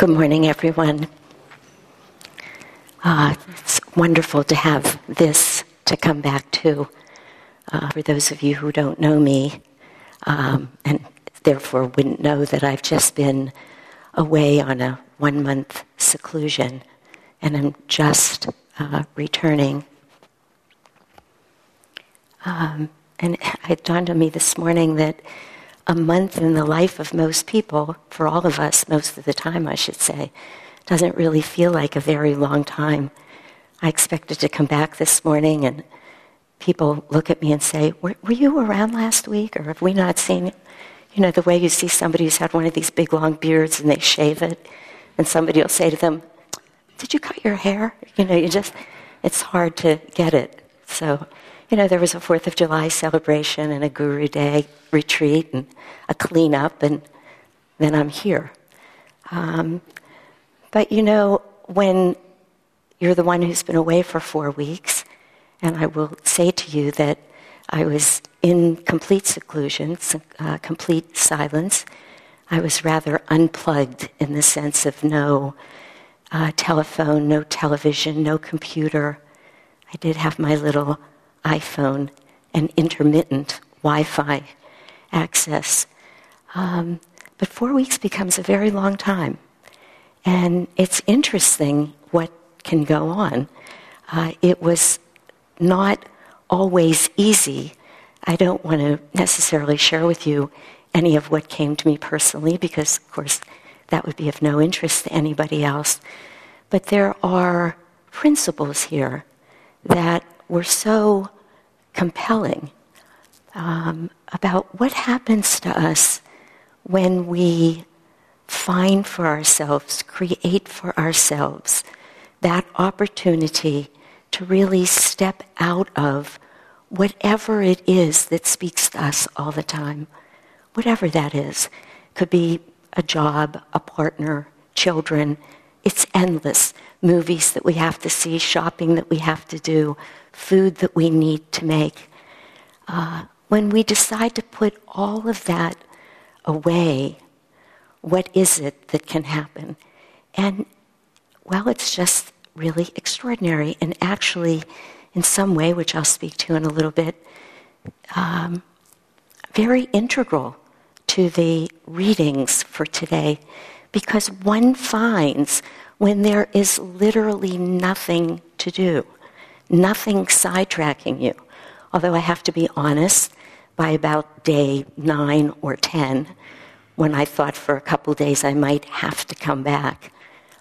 Good morning, everyone. It's wonderful to have this to come back to. For those of you who don't know me, and therefore wouldn't know that I've just been away on a 1-month seclusion, and I'm just returning. And it dawned on me this morning that a month in the life of most people, for all of us, most of the time I should say, doesn't really feel like a very long time. I expected to come back this morning and people look at me and say, were you around last week, or have we not seen you? You know, the way you see somebody who's had one of these big long beards and they shave it, and somebody will say to them, did you cut your hair? You know, it's hard to get it. So, you know, there was a 4th of July celebration and a Guru Day retreat and a cleanup, and then I'm here. But, you know, when you're the one who's been away for 4 weeks, and I will say to you that I was in complete seclusion, complete silence. I was rather unplugged in the sense of no telephone, no television, no computer. I did have my little iPhone and intermittent Wi-Fi access. But 4 weeks becomes a very long time. And it's interesting what can go on. It was not always easy. I don't want to necessarily share with you any of what came to me personally because, of course, that would be of no interest to anybody else. But there are principles here that were so compelling about what happens to us when we find for ourselves, create for ourselves that opportunity to really step out of whatever it is that speaks to us all the time, whatever that is. Could be a job, a partner, children. It's endless. Movies that we have to see, shopping that we have to do, food that we need to make. When we decide to put all of that away, what is it that can happen? And, well, it's just really extraordinary and actually, in some way, which I'll speak to in a little bit, very integral to the readings for today, because one finds when there is literally nothing to do, nothing sidetracking you. Although I have to be honest, by about day 9 or 10, when I thought for a couple days I might have to come back,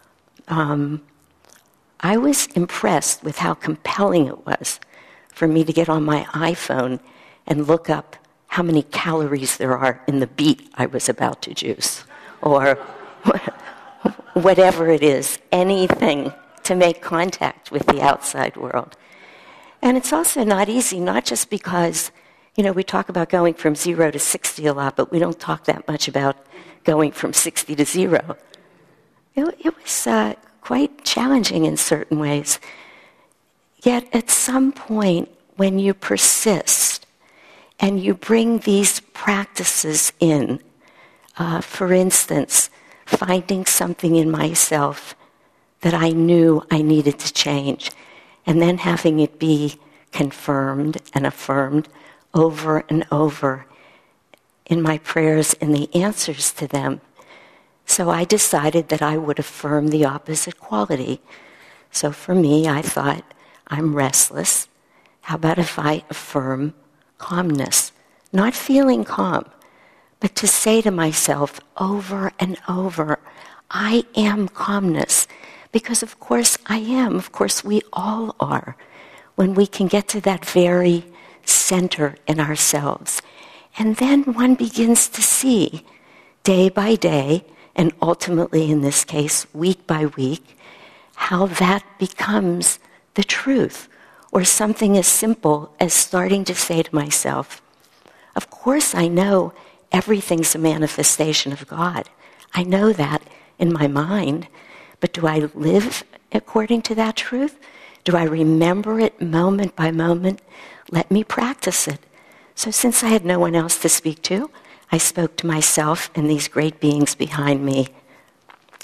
I was impressed with how compelling it was for me to get on my iPhone and look up how many calories there are in the beet I was about to juice, or whatever it is, anything to make contact with the outside world. And it's also not easy, not just because, you know, we talk about going from 0 to 60 a lot, but we don't talk that much about going from 60 to 0. It was quite challenging in certain ways. Yet at some point, when you persist and you bring these practices in, for instance, finding something in myself that I knew I needed to change, and then having it be confirmed and affirmed over and over in my prayers and the answers to them. So I decided that I would affirm the opposite quality. So for me, I thought, I'm restless. How about if I affirm calmness? Not feeling calm, but to say to myself over and over, I am calmness. Because of course I am. Of course we all are. When we can get to that very center in ourselves. And then one begins to see, day by day, and ultimately in this case, week by week, how that becomes the truth. Or something as simple as starting to say to myself, of course I know everything's a manifestation of God. I know that in my mind. But do I live according to that truth? Do I remember it moment by moment? Let me practice it. So since I had no one else to speak to, I spoke to myself and these great beings behind me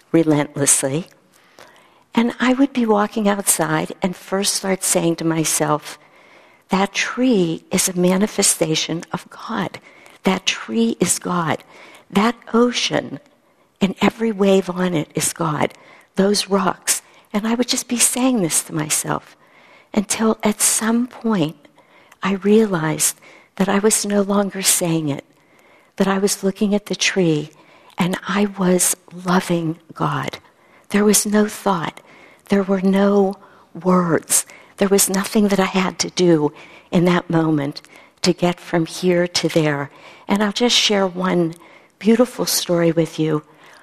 relentlessly. And I would be walking outside and first start saying to myself, that tree is a manifestation of God. That tree is God. That ocean and every wave on it is God. Those rocks. And I would just be saying this to myself until at some point I realized that I was no longer saying it, that I was looking at the tree and I was loving God. There was no thought. There were no words. There was nothing that I had to do in that moment to get from here to there. And I'll just share one beautiful story with you.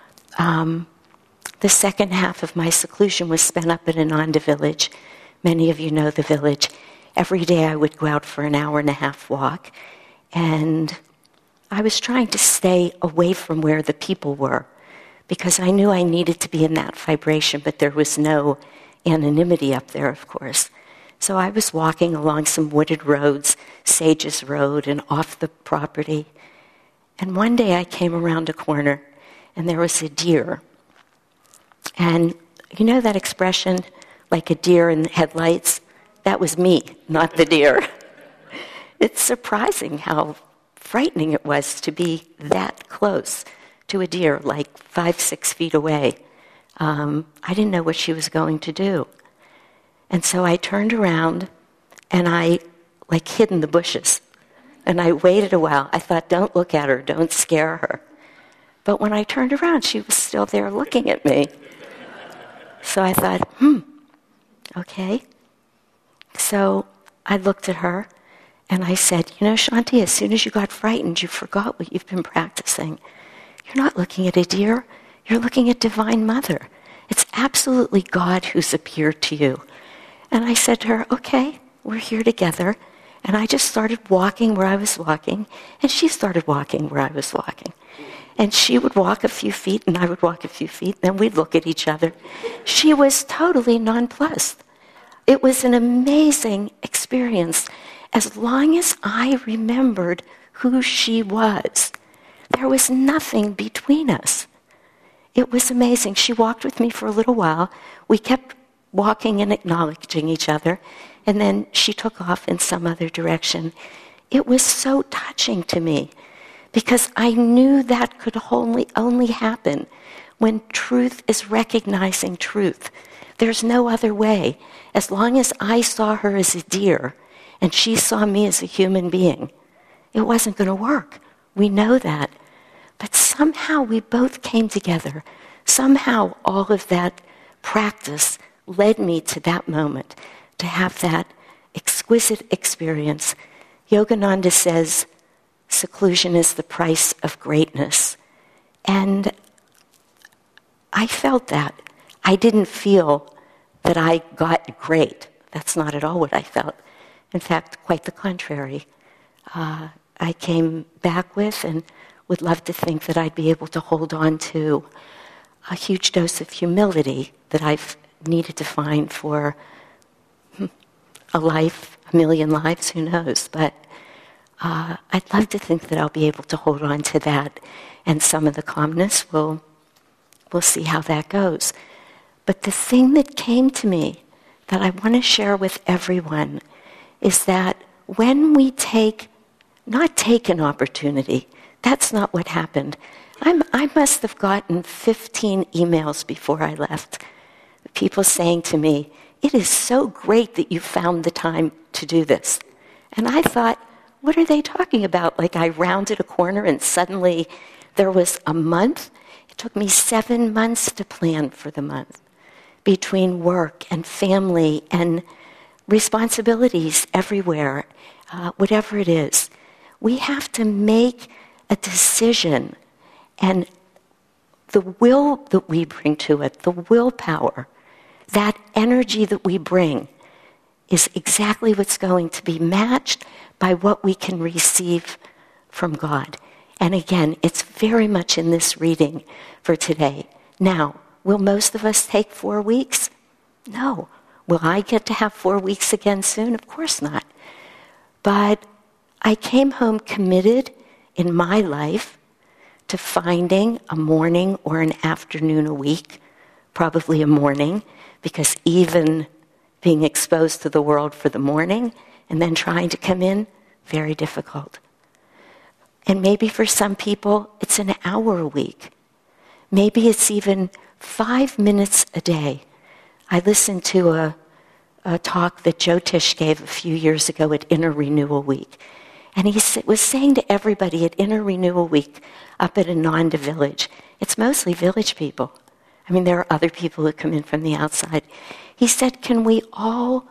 The second half of my seclusion was spent up at Ananda village. Many of you know the village. Every day I would go out for an hour and a half walk. And I was trying to stay away from where the people were because I knew I needed to be in that vibration, but there was no anonymity up there, of course. So I was walking along some wooded roads, Sages Road, and off the property. And one day I came around a corner, and there was a deer. And you know that expression, like a deer in the headlights? That was me, not the deer. It's surprising how frightening it was to be that close to a deer, like 5-6 feet away. I didn't know what she was going to do. And so I turned around and I hid in the bushes. And I waited a while. I thought, don't look at her, don't scare her. But when I turned around, she was still there looking at me. So I thought, okay. So I looked at her and I said, you know, Shanti, as soon as you got frightened, you forgot what you've been practicing. You're not looking at a deer, you're looking at Divine Mother. It's absolutely God who's appeared to you. And I said to her, okay, we're here together. And I just started walking where I was walking, and she started walking where I was walking. And she would walk a few feet, and I would walk a few feet, and then we'd look at each other. She was totally nonplussed. It was an amazing experience. As long as I remembered who she was, there was nothing between us. It was amazing. She walked with me for a little while. We kept walking and acknowledging each other, and then she took off in some other direction. It was so touching to me because I knew that could only happen when truth is recognizing truth. There's no other way. As long as I saw her as a deer and she saw me as a human being, it wasn't going to work. We know that. But somehow we both came together. Somehow all of that practice led me to that moment, to have that exquisite experience. Yogananda says, seclusion is the price of greatness. And I felt that. I didn't feel that I got great. That's not at all what I felt. In fact, quite the contrary. I came back with and would love to think that I'd be able to hold on to a huge dose of humility that I've needed to find for a life, a million lives, who knows. But I'd love to think that I'll be able to hold on to that, and some of the calmness, we'll see how that goes. But the thing that came to me that I want to share with everyone is that when we not take an opportunity, that's not what happened. I must have gotten 15 emails before I left. People saying to me, it is so great that you found the time to do this. And I thought, what are they talking about? Like I rounded a corner and suddenly there was a month? It took me 7 months to plan for the month, between work and family and responsibilities everywhere, whatever it is. We have to make a decision, and the will that we bring to it, the willpower, that energy that we bring is exactly what's going to be matched by what we can receive from God. And again, it's very much in this reading for today. Now, will most of us take 4 weeks? No. Will I get to have 4 weeks again soon? Of course not. But I came home committed in my life to finding a morning or an afternoon a week, probably a morning, because even being exposed to the world for the morning and then trying to come in, very difficult. And maybe for some people, it's an hour a week. Maybe it's even 5 minutes a day. I listened to a talk that Joe Tisch gave a few years ago at Inner Renewal Week. And he was saying to everybody at Inner Renewal Week up at Ananda Village, it's mostly village people. I mean, there are other people who come in from the outside. He said, can we all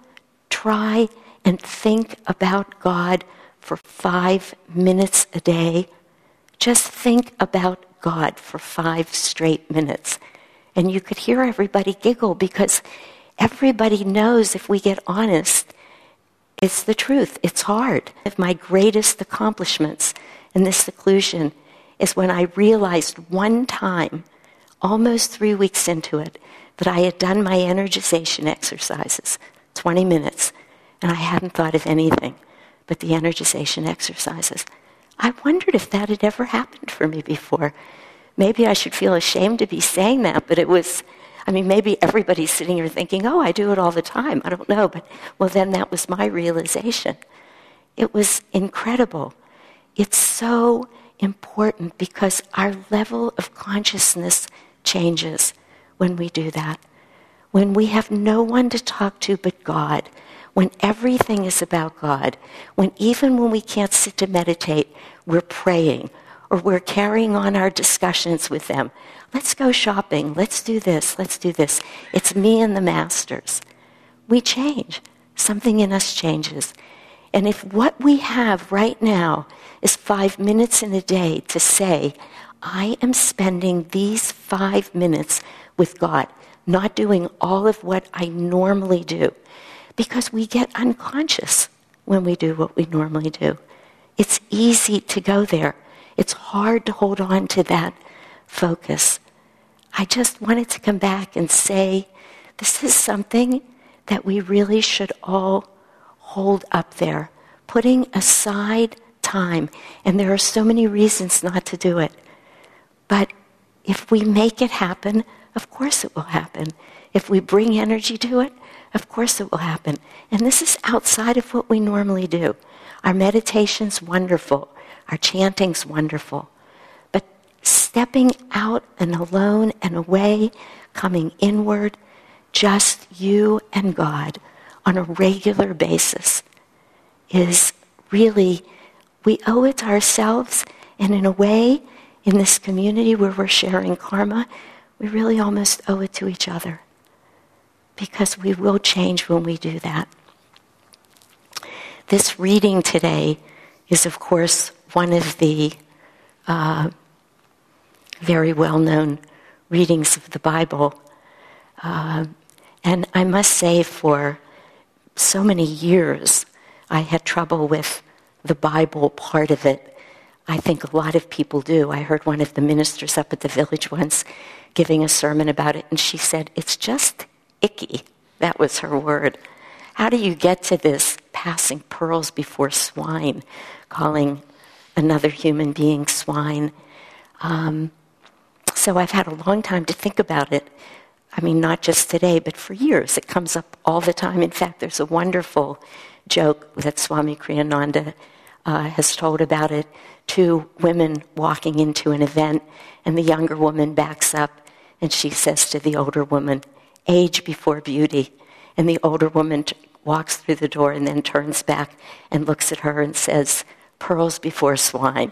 try and think about God for 5 minutes a day? Just think about God for 5 straight minutes. And you could hear everybody giggle because everybody knows if we get honest, it's the truth. It's hard. One of my greatest accomplishments in this seclusion is when I realized one time, almost 3 weeks into it, that I had done my energization exercises, 20 minutes, and I hadn't thought of anything but the energization exercises. I wondered if that had ever happened for me before. Maybe I should feel ashamed to be saying that, but it was, maybe everybody's sitting here thinking, oh, I do it all the time. I don't know, but, well, then that was my realization. It was incredible. It's so important because our level of consciousness changes when we do that. When we have no one to talk to but God, when everything is about God, when even when we can't sit to meditate, we're praying, or we're carrying on our discussions with them. Let's go shopping. Let's do this. Let's do this. It's me and the masters. We change. Something in us changes. And if what we have right now is 5 minutes in a day to say, I am spending these 5 minutes with God, not doing all of what I normally do, because we get unconscious when we do what we normally do. It's easy to go there. It's hard to hold on to that focus. I just wanted to come back and say, this is something that we really should all hold up there, putting aside time. And there are so many reasons not to do it. But if we make it happen, of course it will happen. If we bring energy to it, of course it will happen. And this is outside of what we normally do. Our meditation's wonderful. Our chanting's wonderful. But stepping out and alone and away, coming inward, just you and God on a regular basis is really, we owe it to ourselves, and in a way, in this community where we're sharing karma, we really almost owe it to each other, because we will change when we do that. This reading today is, of course, one of the very well-known readings of the Bible. And I must say, for so many years, I had trouble with the Bible part of it. I think a lot of people do. I heard one of the ministers up at the village once giving a sermon about it, and she said, it's just icky. That was her word. How do you get to this passing pearls before swine, calling another human being swine? So I've had a long time to think about it. Not just today, but for years. It comes up all the time. In fact, there's a wonderful joke that Swami Kriyananda has told about it. 2 women walking into an event, and the younger woman backs up, and she says to the older woman, age before beauty. And the older woman walks through the door and then turns back and looks at her and says, pearls before swine.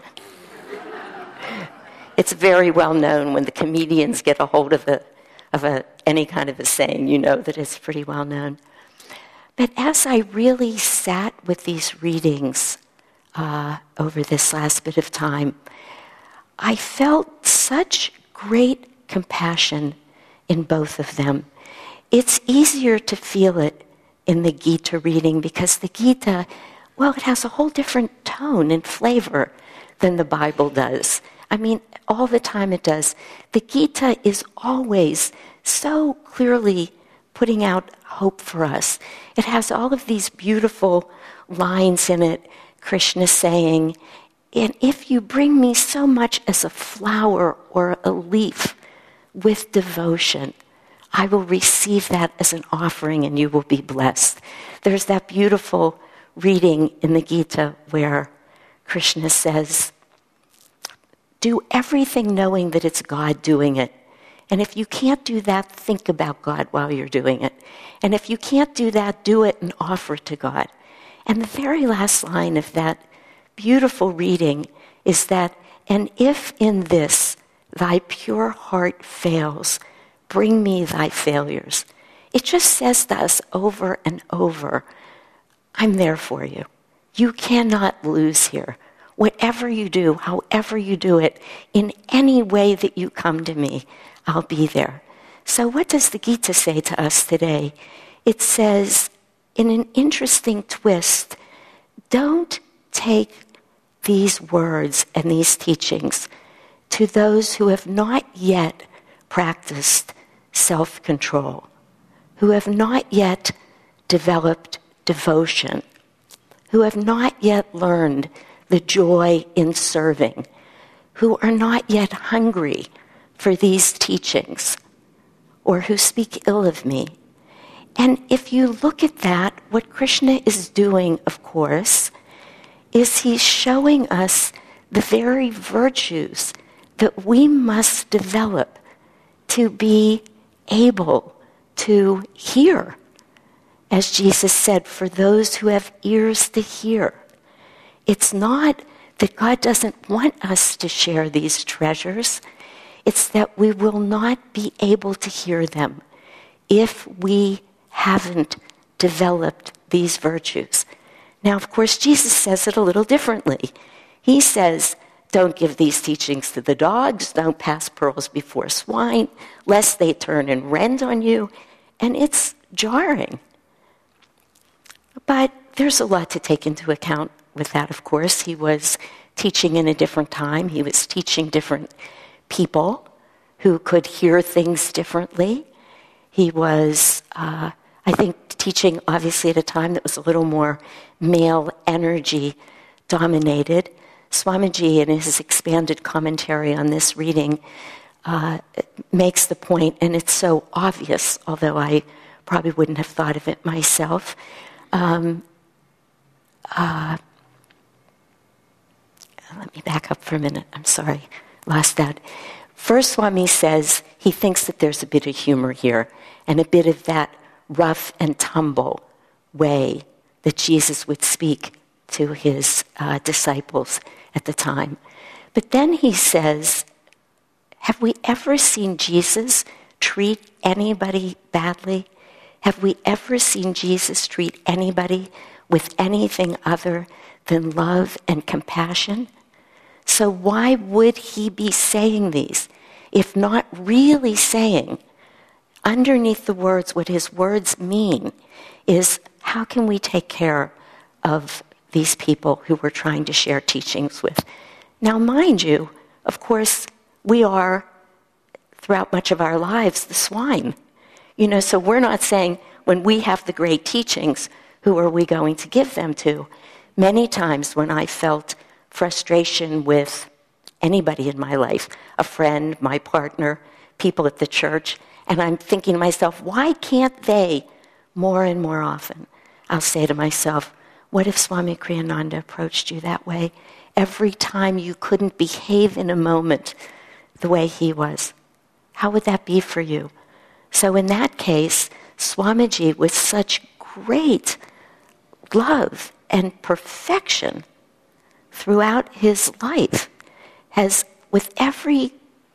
It's very well known. When the comedians get a hold of any kind of a saying, you know that it's pretty well known. But as I really sat with these readings over this last bit of time, I felt such great compassion in both of them. It's easier to feel it in the Gita reading because the Gita, well, it has a whole different tone and flavor than the Bible does. All the time it does. The Gita is always so clearly putting out hope for us. It has all of these beautiful lines in it, Krishna saying, And if you bring me so much as a flower or a leaf with devotion, I will receive that as an offering and you will be blessed. There's that beautiful reading in the Gita where Krishna says, do everything knowing that it's God doing it. And if you can't do that, think about God while you're doing it. And if you can't do that, do it and offer it to God. And the very last line of that beautiful reading is that, and if in this thy pure heart fails, bring me thy failures. It just says to us over and over, I'm there for you. You cannot lose here. Whatever you do, however you do it, in any way that you come to me, I'll be there. So what does the Gita say to us today? It says, in an interesting twist, don't take these words and these teachings to those who have not yet practiced self-control, who have not yet developed devotion, who have not yet learned the joy in serving, who are not yet hungry for these teachings, or who speak ill of me. And if you look at that, what Krishna is doing, of course, is he's showing us the very virtues that we must develop to be able to hear. As Jesus said, for those who have ears to hear. It's not that God doesn't want us to share these treasures. It's that we will not be able to hear them if we haven't developed these virtues. Now, of course, Jesus says it a little differently. He says, don't give these teachings to the dogs, don't pass pearls before swine, lest they turn and rend on you. And it's jarring. But there's a lot to take into account with that, of course. He was teaching in a different time. He was teaching different people who could hear things differently. He was, I think, teaching obviously at a time that was a little more male energy dominated. Swamiji, in his expanded commentary on this reading, makes the point, and it's so obvious, although I probably wouldn't have thought of it myself. Let me back up for a minute. I'm sorry, lost that. First, Swami says he thinks that there's a bit of humor here and a bit of that rough and tumble way that Jesus would speak to his disciples at the time. But then he says, have we ever seen Jesus treat anybody badly? Have we ever seen Jesus treat anybody with anything other than love and compassion? So why would he be saying these, if not really saying, underneath the words, what his words mean is, how can we take care of these people who we're trying to share teachings with? Now, mind you, of course, we are, throughout much of our lives, the swine. So we're not saying, when we have the great teachings, who are we going to give them to? Many times when I felt frustration with anybody in my life, a friend, my partner, people at the church, and I'm thinking to myself, why can't they more and more often? I'll say to myself, what if Swami Kriyananda approached you that way every time you couldn't behave in a moment the way he was? How would that be for you? So in that case, Swamiji, with such great love and perfection throughout his life, has, with every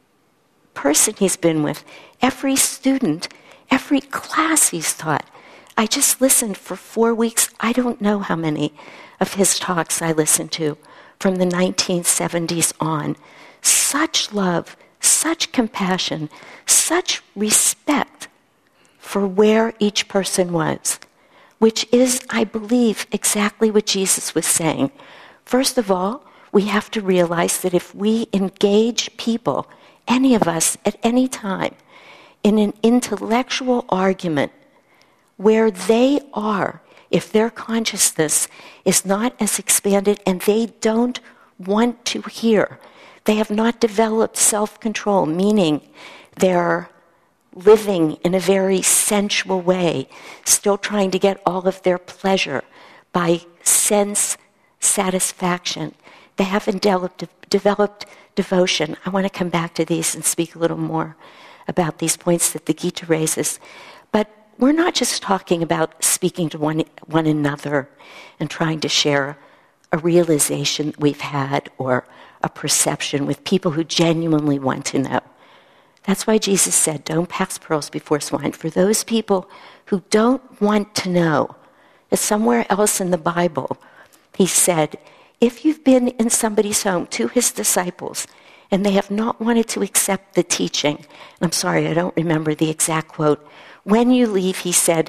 person he's been with, every student, every class he's taught. I just listened for 4 weeks. I don't know how many of his talks I listened to from the 1970s on. Such love, such compassion, such respect for where each person was, which is, I believe, exactly what Jesus was saying. First of all, we have to realize that if we engage people, any of us at any time, in an intellectual argument where they are, if their consciousness is not as expanded and they don't want to hear. They have not developed self-control, meaning they're living in a very sensual way, still trying to get all of their pleasure by sense satisfaction. They haven't developed devotion. I want to come back to these and speak a little more about these points that the Gita raises. But we're not just talking about speaking to one another and trying to share a realization we've had or a perception with people who genuinely want to know. That's why Jesus said, don't pass pearls before swine. For those people who don't want to know, as somewhere else in the Bible, he said, if you've been in somebody's home, to his disciples, and they have not wanted to accept the teaching, and I'm sorry, I don't remember the exact quote, when you leave, he said,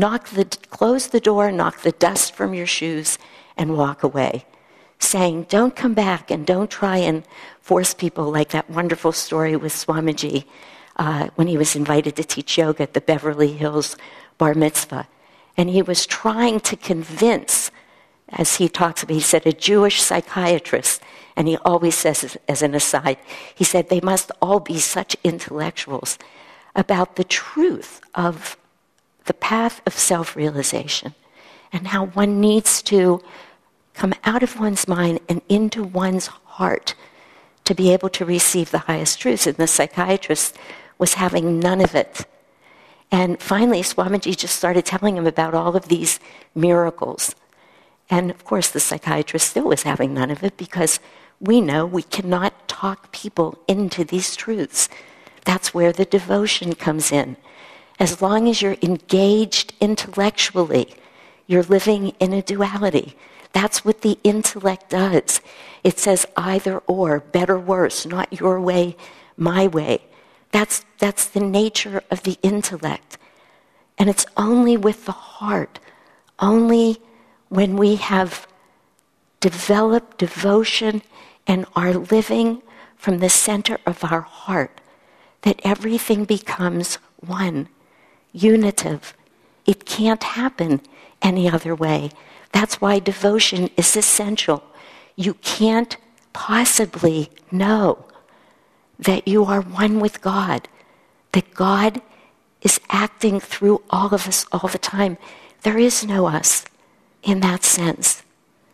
close the door, knock the dust from your shoes, and walk away, saying, don't come back and don't try and force people, like that wonderful story with Swamiji when he was invited to teach yoga at the Beverly Hills Bar Mitzvah. And he was trying to convince, as he talks about, he said, a Jewish psychiatrist, and he always says as an aside, he said they must all be such intellectuals about the truth of the path of self-realization and how one needs to come out of one's mind and into one's heart to be able to receive the highest truths. And the psychiatrist was having none of it. And finally, Swamiji just started telling him about all of these miracles. And of course, the psychiatrist still was having none of it because we know we cannot talk people into these truths. That's where the devotion comes in. As long as you're engaged intellectually, you're living in a duality. That's what the intellect does. It says either or, better, worse, not your way, my way. That's the nature of the intellect. And it's only with the heart, only when we have developed devotion and are living from the center of our heart, that everything becomes one, unitive. It can't happen any other way. That's why devotion is essential. You can't possibly know that you are one with God, that God is acting through all of us all the time. There is no us in that sense.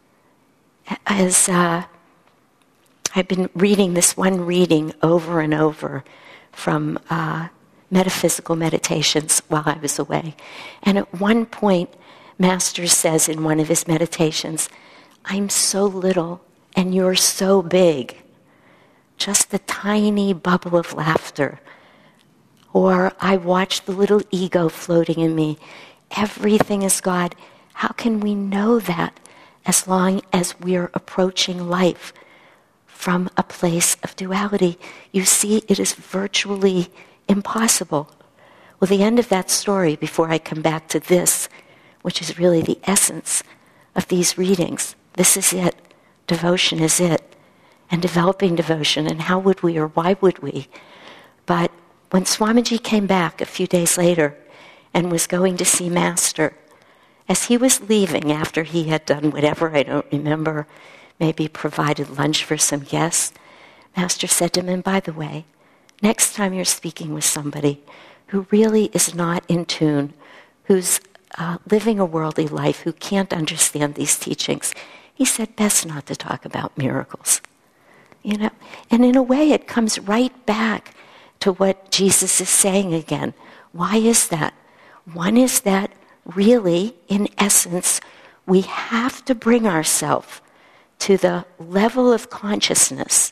As I've been reading this one reading over and over from Metaphysical Meditations while I was away. And at one point, Master says in one of his meditations, I'm so little and you're so big. Just the tiny bubble of laughter. Or I watch the little ego floating in me. Everything is God. How can we know that as long as we're approaching life from a place of duality? You see, it is virtually impossible. Well, the end of that story, before I come back to this, which is really the essence of these readings, this is it. Devotion is it. And developing devotion, and how would we or why would we? But when Swamiji came back a few days later and was going to see Master, as he was leaving after he had done whatever, I don't remember, maybe provided lunch for some guests, Master said to him, and by the way, next time you're speaking with somebody who really is not in tune, who's living a worldly life, who can't understand these teachings, he said, best not to talk about miracles. You know, and in a way it comes right back to what Jesus is saying again. Why is that? One is that really, in essence, we have to bring ourselves to the level of consciousness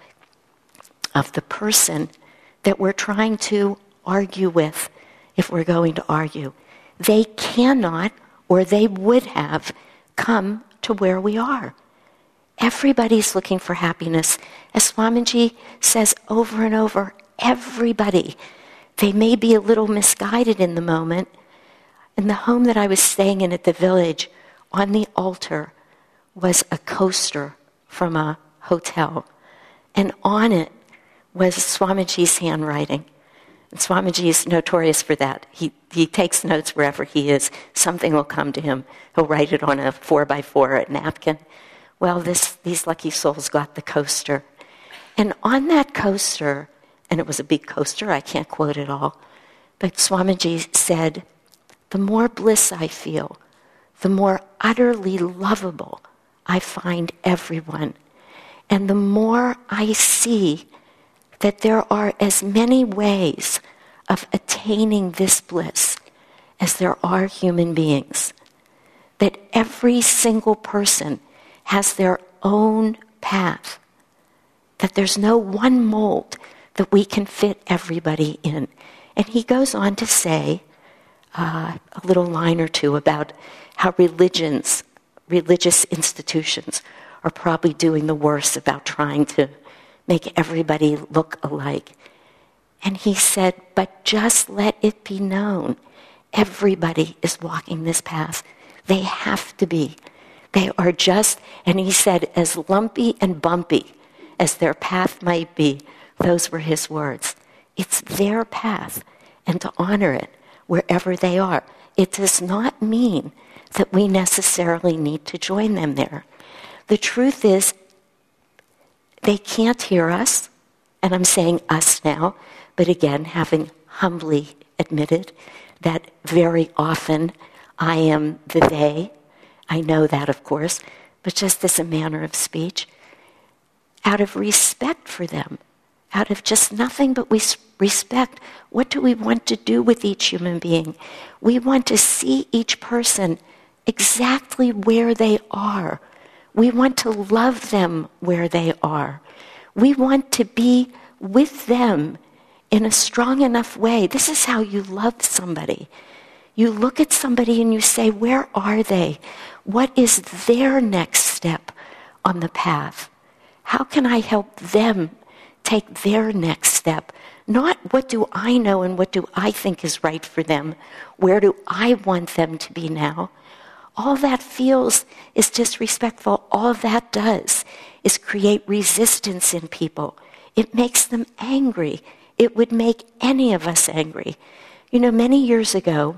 of the person that we're trying to argue with, if we're going to argue. They cannot, or they would have, come to where we are. Everybody's looking for happiness. As Swamiji says over and over, everybody. They may be a little misguided in the moment. In the home that I was staying in at the village, on the altar was a coaster from a hotel. And on it was Swamiji's handwriting. And Swamiji is notorious for that. He takes notes wherever he is. Something will come to him. He'll write it on a 4x4 napkin. Well, this these lucky souls got the coaster. And on that coaster, and it was a big coaster, I can't quote it all, but Swamiji said, the more bliss I feel, the more utterly lovable I find everyone. And the more I see that there are as many ways of attaining this bliss as there are human beings, that every single person has their own path, that there's no one mold that we can fit everybody in. And he goes on to say a little line or two about how religious institutions are probably doing the worst about trying to make everybody look alike. And he said, but just let it be known, everybody is walking this path. They have to be. They are just, and he said, as lumpy and bumpy as their path might be, those were his words. It's their path, and to honor it wherever they are. It does not mean that we necessarily need to join them there. The truth is, they can't hear us, and I'm saying us now, but again, having humbly admitted that very often I am the they. I know that, of course, but just as a manner of speech, out of respect for them, out of just nothing but we respect, what do we want to do with each human being? We want to see each person exactly where they are. We want to love them where they are. We want to be with them in a strong enough way. This is how you love somebody. You look at somebody and you say, where are they? What is their next step on the path? How can I help them take their next step? Not what do I know and what do I think is right for them? Where do I want them to be now? All that feels is disrespectful. All that does is create resistance in people. It makes them angry. It would make any of us angry. You know, many years ago,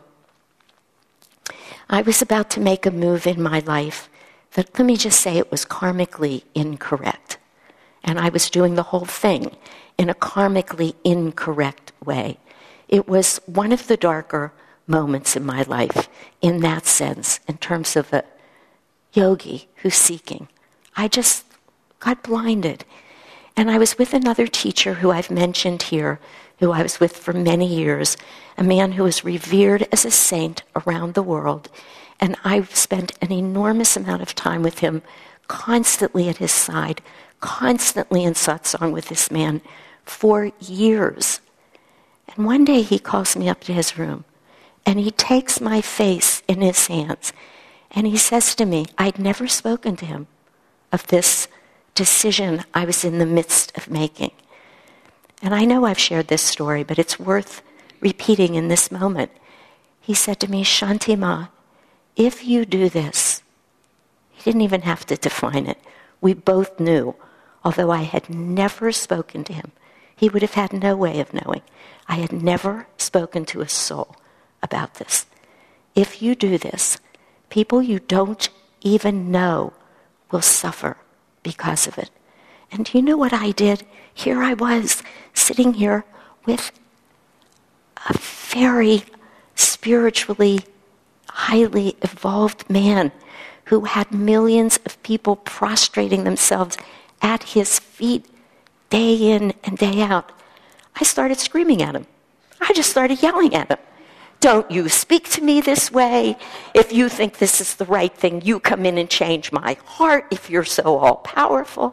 I was about to make a move in my life that, let me just say, it was karmically incorrect. And I was doing the whole thing in a karmically incorrect way. It was one of the darker moments in my life in that sense, in terms of a yogi who's seeking. I just got blinded. And I was with another teacher who I've mentioned here, who I was with for many years, a man who was revered as a saint around the world. And I've spent an enormous amount of time with him, constantly at his side, constantly in satsang with this man for years. And one day he calls me up to his room, and he takes my face in his hands, and he says to me, I'd never spoken to him of this decision I was in the midst of making. And I know I've shared this story, but it's worth repeating in this moment. He said to me, Shanti Ma, if you do this, he didn't even have to define it. We both knew, although I had never spoken to him. He would have had no way of knowing. I had never spoken to a soul about this. If you do this, people you don't even know will suffer because of it. And do you know what I did? Here I was, sitting here with a very spiritually highly evolved man who had millions of people prostrating themselves at his feet day in and day out. I started screaming at him. I just started yelling at him. Don't you speak to me this way. If you think this is the right thing, you come in and change my heart if you're so all-powerful.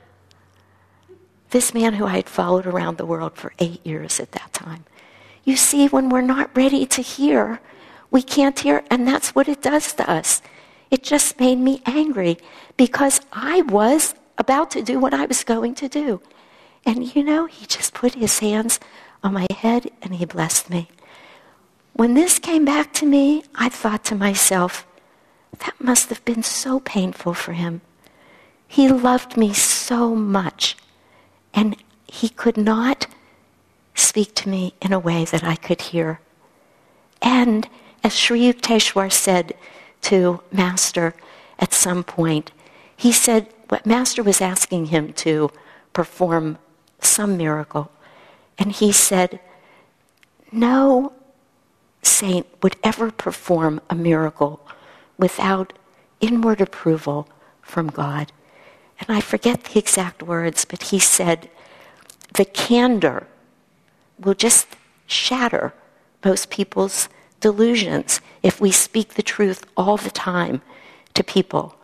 This man who I had followed around the world for 8 years at that time. You see, when we're not ready to hear, we can't hear, and that's what it does to us. It just made me angry because I was about to do what I was going to do. And you know, he just put his hands on my head and he blessed me. When this came back to me, I thought to myself, that must have been so painful for him. He loved me so much, and he could not speak to me in a way that I could hear. And as Sri Yukteswar said to Master at some point, he said, Master was asking him to perform some miracle. And he said, no saint would ever perform a miracle without inward approval from God. And I forget the exact words, but he said, the candor will just shatter most people's delusions if we speak the truth all the time to people.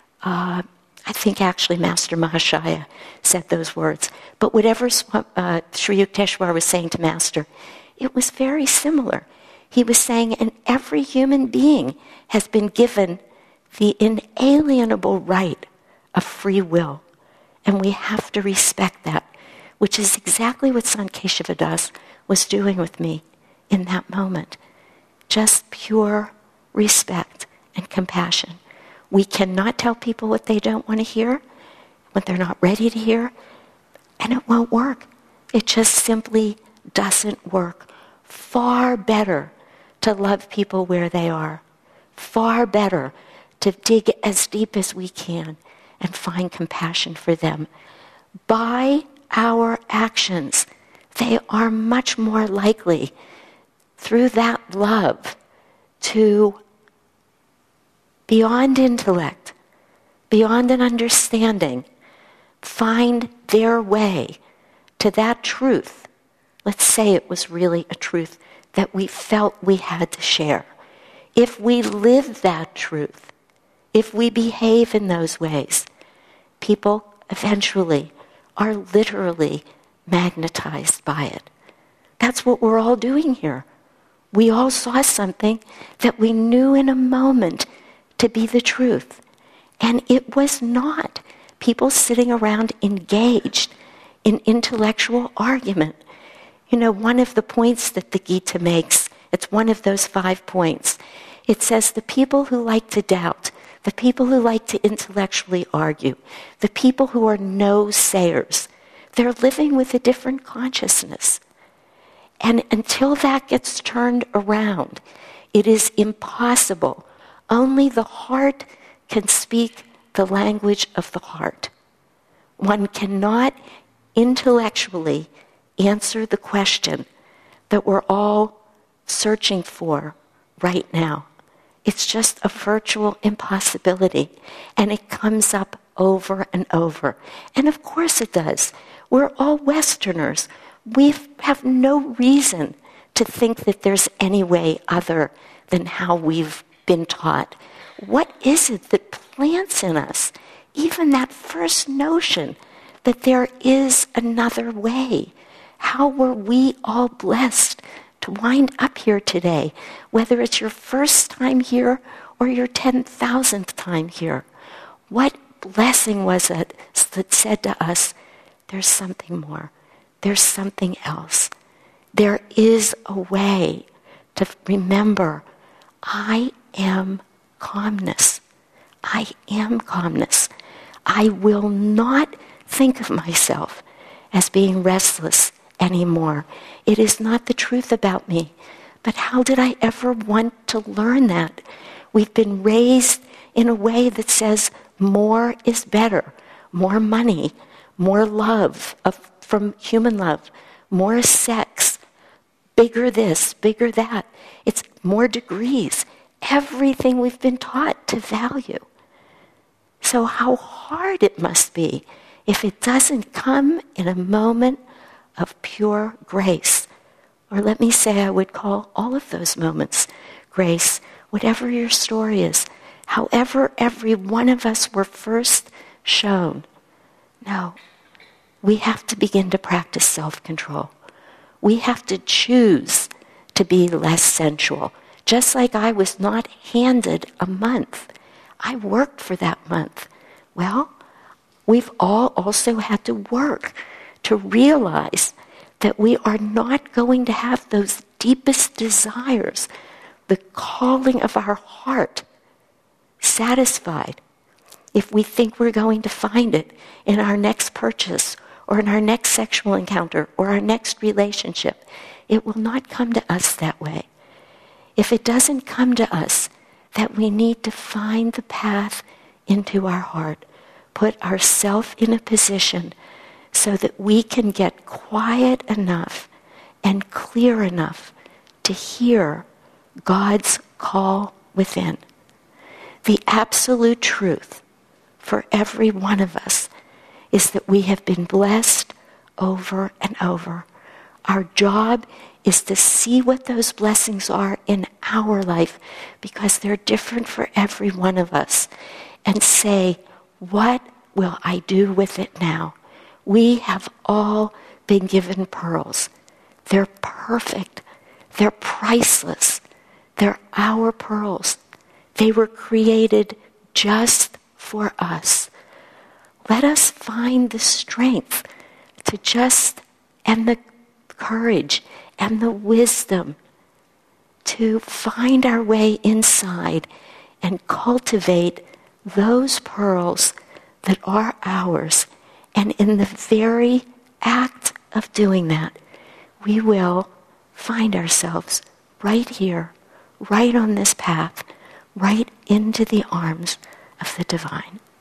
I think actually Master Mahashaya said those words. But whatever Sri Yukteswar was saying to Master, it was very similar. He was saying, and every human being has been given the inalienable right of free will. And we have to respect that, which is exactly what Sant Keshavadas was doing with me in that moment. Just pure respect and compassion. We cannot tell people what they don't want to hear, what they're not ready to hear, and it won't work. It just simply doesn't work. Far better to love people where they are. Far better to dig as deep as we can and find compassion for them. By our actions, they are much more likely, through that love, to, beyond intellect, beyond an understanding, find their way to that truth. Let's say it was really a truth that we felt we had to share. If we live that truth, if we behave in those ways, people eventually are literally magnetized by it. That's what we're all doing here. We all saw something that we knew in a moment to be the truth. And it was not people sitting around engaged in intellectual argument. You know, one of the points that the Gita makes, it's one of those 5 points. It says the people who like to doubt, the people who like to intellectually argue, the people who are no-sayers, they're living with a different consciousness. And until that gets turned around, it is impossible. Only the heart can speak the language of the heart. One cannot intellectually answer the question that we're all searching for right now. It's just a virtual impossibility, and it comes up over and over. And of course it does. We're all Westerners. We have no reason to think that there's any way other than how we've been taught. What is it that plants in us even that first notion that there is another way? How were we all blessed to wind up here today, whether it's your first time here or your 10,000th time here? What blessing was it that said to us, there's something more, there's something else. There is a way to remember, I am calmness. I am calmness. I will not think of myself as being restless anymore. It is not the truth about me. But how did I ever want to learn that? We've been raised in a way that says more is better. More money, more love from human love, more sex, bigger this, bigger that. It's more degrees. Everything we've been taught to value. So how hard it must be if it doesn't come in a moment of pure grace. Or let me say, I would call all of those moments grace, whatever your story is, however every one of us were first shown. No, we have to begin to practice self-control. We have to choose to be less sensual. Just like I was not handed a month. I worked for that month. Well, we've all also had to work to realize that we are not going to have those deepest desires, the calling of our heart, satisfied if we think we're going to find it in our next purchase or in our next sexual encounter or our next relationship. It will not come to us that way. If it doesn't come to us, that we need to find the path into our heart. put ourselves in a position so that we can get quiet enough and clear enough to hear God's call within. The absolute truth for every one of us is that we have been blessed over and over. Our job is to see what those blessings are in our life, because they're different for every one of us, and say, what will I do with it now? We have all been given pearls. They're perfect. They're priceless. They're our pearls. They were created just for us. Let us find the strength to and the courage and the wisdom to find our way inside and cultivate those pearls that are ours. And in the very act of doing that, we will find ourselves right here, right on this path, right into the arms of the divine.